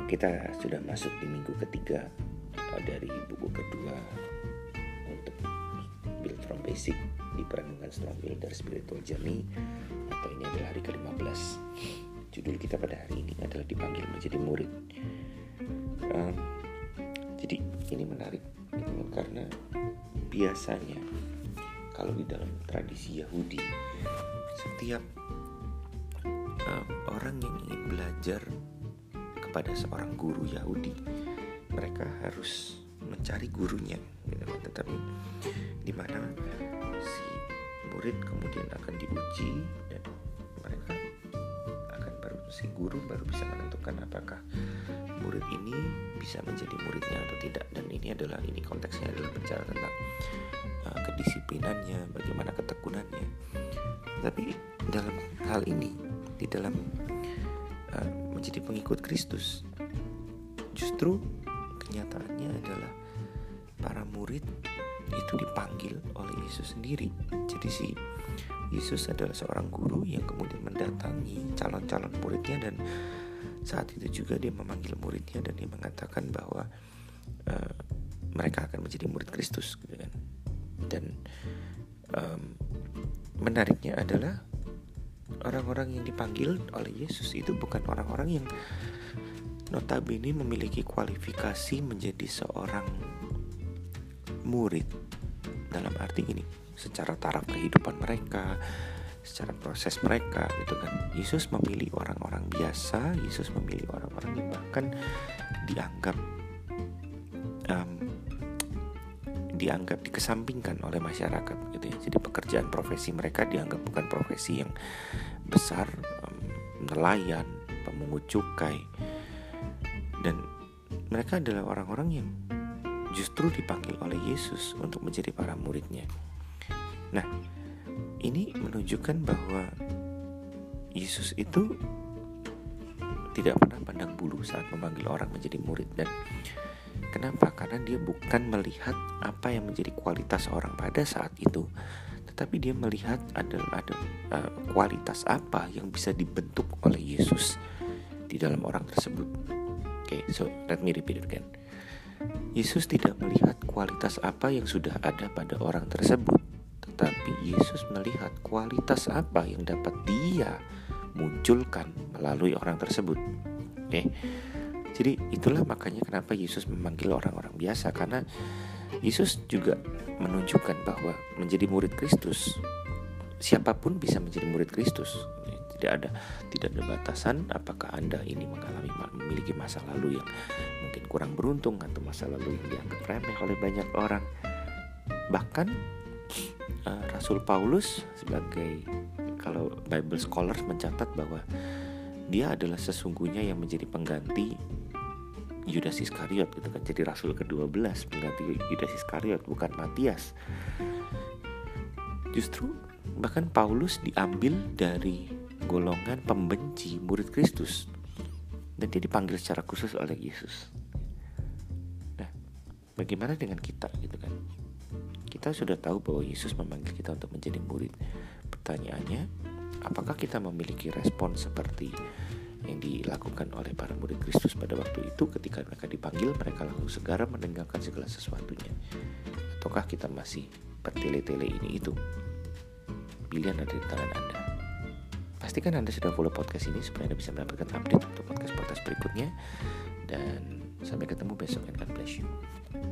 Kita sudah masuk di minggu ketiga dari buku kedua untuk Build from Basic di Perenungan Strong Builder Spiritual Journey, atau ini adalah hari ke-15. Judul kita pada hari ini adalah Dipanggil Menjadi Murid. Jadi ini menarik karena biasanya kalau di dalam tradisi Yahudi, setiap orang yang ingin belajar kepada seorang guru Yahudi, mereka harus mencari gurunya, gitu. Tetapi di mana si murid kemudian akan diuji dan mereka si guru baru bisa menentukan apakah murid ini bisa menjadi muridnya atau tidak. Dan ini konteksnya adalah bicara tentang kedisiplinannya, bagaimana ketekunannya. Tapi dalam hal ini, di dalam menjadi pengikut Kristus, justru kenyataannya adalah para murid itu dipanggil oleh Yesus sendiri. Jadi si Yesus adalah seorang guru yang kemudian mendatangi calon-calon muridnya, dan saat itu juga dia memanggil muridnya dan dia mengatakan bahwa mereka akan menjadi murid Kristus, gitu kan. Dan menariknya adalah orang-orang yang dipanggil oleh Yesus itu bukan orang-orang yang notabene memiliki kualifikasi menjadi seorang murid dalam arti ini, secara taraf kehidupan mereka, secara proses mereka, gitu kan. Yesus memilih orang-orang biasa, Yesus memilih orang-orang yang bahkan dianggap dikesampingkan oleh masyarakat, gitu ya. Jadi pekerjaan profesi mereka dianggap bukan profesi yang besar, nelayan, pemungut cukai, dan mereka adalah orang-orang yang justru dipanggil oleh Yesus untuk menjadi para muridnya. Nah, ini menunjukkan bahwa Yesus itu tidak pernah pandang bulu saat memanggil orang menjadi murid. Dan kenapa? Karena dia bukan melihat apa yang menjadi kualitas orang pada saat itu, tetapi dia melihat ada kualitas apa yang bisa dibentuk oleh Yesus di dalam orang tersebut. So let me repeat it again. Yesus tidak melihat kualitas apa yang sudah ada pada orang tersebut, tetapi Yesus melihat kualitas apa yang dapat dia munculkan melalui orang tersebut. Jadi itulah makanya kenapa Yesus memanggil orang-orang biasa, karena Yesus juga menunjukkan bahwa menjadi murid Kristus, siapapun bisa menjadi murid Kristus. Tidak ada batasan apakah Anda ini memiliki masa lalu yang mungkin kurang beruntung atau masa lalu yang dianggap remeh oleh banyak orang. Bahkan Rasul Paulus, sebagai, kalau Bible scholars mencatat bahwa dia adalah sesungguhnya yang menjadi pengganti Yudas Iskariot, gitu kan. Jadi Rasul ke-12 pengganti Yudas Iskariot, bukan Matias. Justru bahkan Paulus diambil dari golongan pembenci murid Kristus, dan dia dipanggil secara khusus oleh Yesus. Nah, bagaimana dengan kita, gitu kan? Kita sudah tahu bahwa Yesus memanggil kita untuk menjadi murid. Pertanyaannya, apakah kita memiliki respon seperti yang dilakukan oleh para murid Kristus pada waktu itu? Ketika mereka dipanggil, mereka langsung segera mendengarkan segala sesuatunya, ataukah kita masih bertele-tele ini itu? Pilihan ada di tangan Anda. Pastikan Anda sudah follow podcast ini supaya Anda bisa mendapatkan update untuk podcast berikutnya. Dan sampai ketemu besok, and God bless you.